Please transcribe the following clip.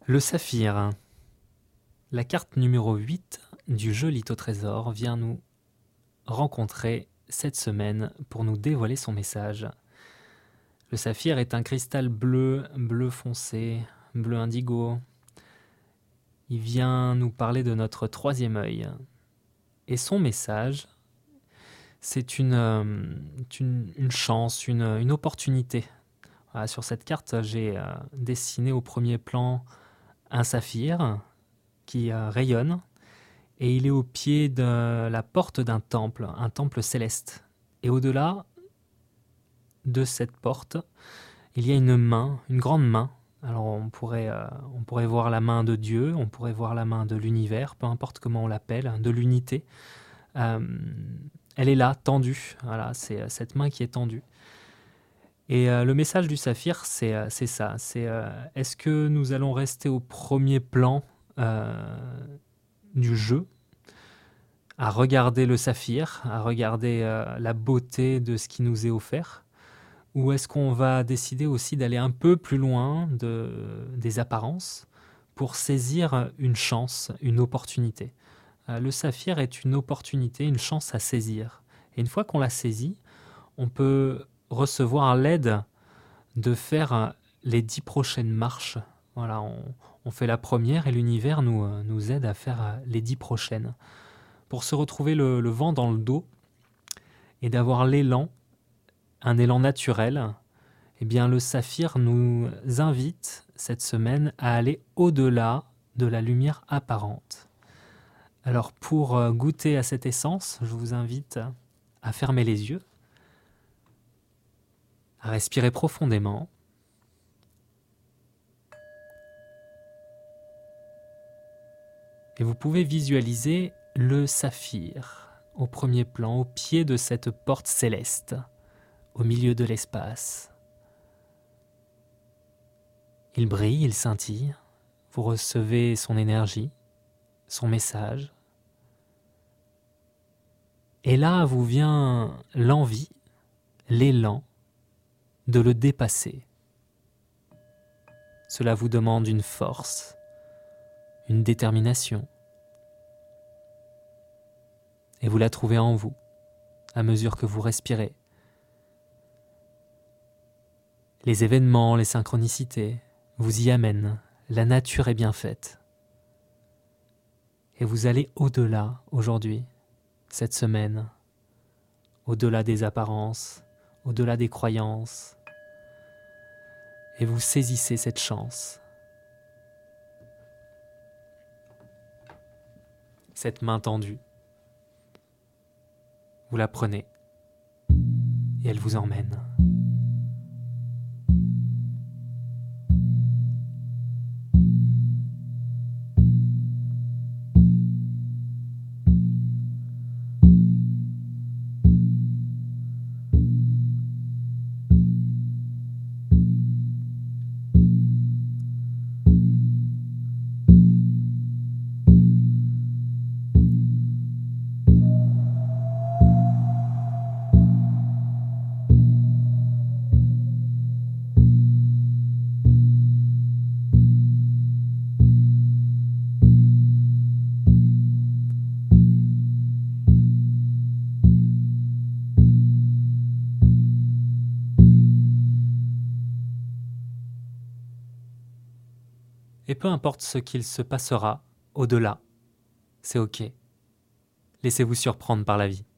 Le saphir, la carte numéro 8 du jeu Litho Trésor vient nous rencontrer cette semaine pour nous dévoiler son message. Le saphir est un cristal bleu, bleu foncé, bleu indigo. Il vient nous parler de notre troisième œil. Et son message, c'est une chance, une opportunité. Voilà, sur cette carte, j'ai dessiné au premier plan un saphir qui rayonne, et il est au pied de la porte d'un temple, un temple céleste. Et au-delà de cette porte, il y a une main, une grande main. Alors on pourrait voir la main de Dieu, on pourrait voir la main de l'univers, peu importe comment on l'appelle, de l'unité. Elle est là, tendue. Voilà, c'est cette main qui est tendue. Et le message du saphir, c'est ça. Est-ce que nous allons rester au premier plan du jeu, à regarder le saphir, à regarder la beauté de ce qui nous est offert, ou est-ce qu'on va décider aussi d'aller un peu plus loin des apparences pour saisir une chance, une opportunité. Le saphir est une opportunité, une chance à saisir. Et une fois qu'on l'a saisie, on peut recevoir l'aide de faire les 10 prochaines marches. Voilà, on fait la première et l'univers nous aide à faire les 10 prochaines. Pour se retrouver le vent dans le dos et d'avoir l'élan, un élan naturel, eh bien le saphir nous invite cette semaine à aller au-delà de la lumière apparente. Alors pour goûter à cette essence, je vous invite à fermer les yeux, à respirer profondément. Et vous pouvez visualiser le saphir au premier plan, au pied de cette porte céleste, au milieu de l'espace. Il brille, il scintille, vous recevez son énergie, son message. Et là vous vient l'envie, l'élan de le dépasser. Cela vous demande une force, une détermination. Et vous la trouvez en vous, à mesure que vous respirez. Les événements, les synchronicités vous y amènent. La nature est bien faite. Et vous allez au-delà aujourd'hui, cette semaine, au-delà des apparences, au-delà des croyances. Et vous saisissez cette chance. Cette main tendue. Vous la prenez et elle vous emmène. Et peu importe ce qu'il se passera au-delà, c'est ok. Laissez-vous surprendre par la vie.